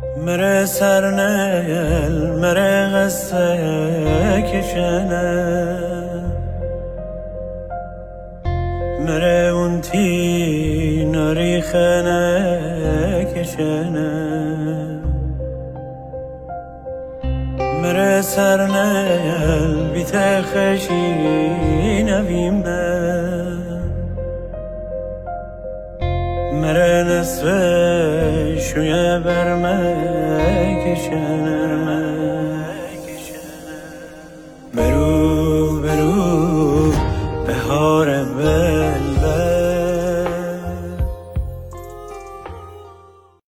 مره سرنل مره غصه کشنه مره اونتی ناری خنه کشنه مره سرنل بیت خشی نویمه مره نصفه شویه برمه کشنه